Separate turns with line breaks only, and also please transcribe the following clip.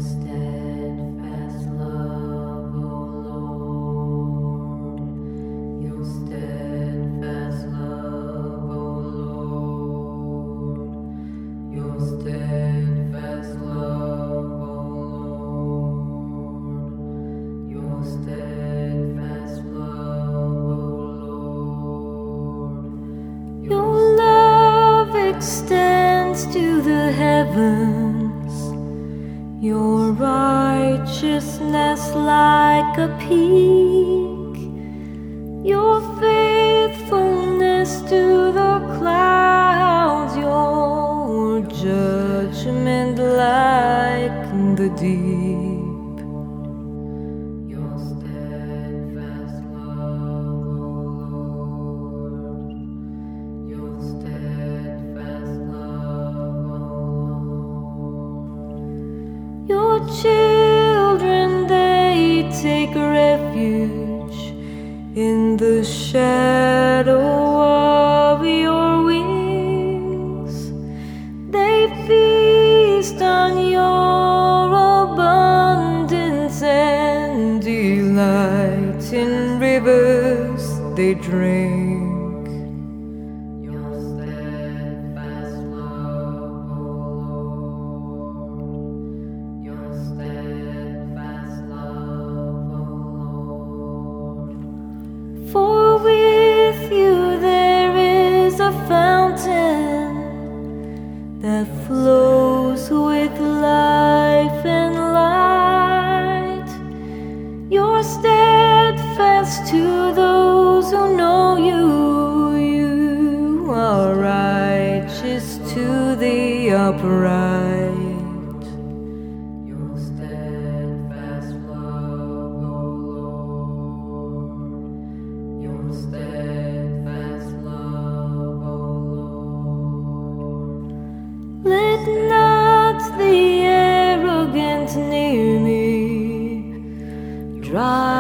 steadfast love, O Lord, your steadfast love, O Lord, your steadfast love, O Lord, your steadfast love, O Lord. Your love extends to the heavens, your righteousness like a peak, your faithfulness to the clouds, your judgment like the deep. Your steadfast love, O Lord, your steadfast love, O Lord. Your children, they take refuge in the shadow of your wings. They feast on your abundance and delight in rivers they drink. Your steadfast love, O Lord, your steadfast love, O Lord. For with you there is a fountain that flows with life and light. You're steadfast to those who know you. You are righteous to the upright. Your steadfast love, O Lord, your steadfast love, O Lord. Let not the arrogant near me. Drive